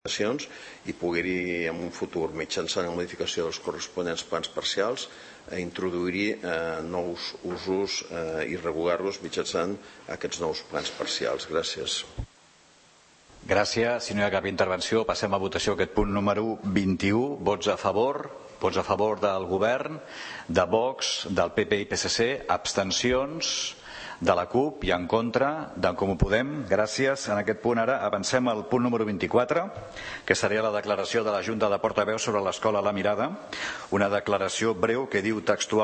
i poder-hi en un futur, mitjançant la modificació dels corresponents plans parcials, introduir nous usos i regular-los mitjançant aquests nous plans parcials. Gràcies. Gràcies. Si no hi ha cap intervenció, passem a votació aquest punt número 21. Vots a favor del govern, de Vox, del PP i PSC, abstencions de la CUP i en contra d'en Comú Podem. Gràcies. En aquest punt ara avancem al punt número 24, que seria la declaració de la Junta de Portaveus sobre l'escola La Mirada. Una declaració breu que diu textual: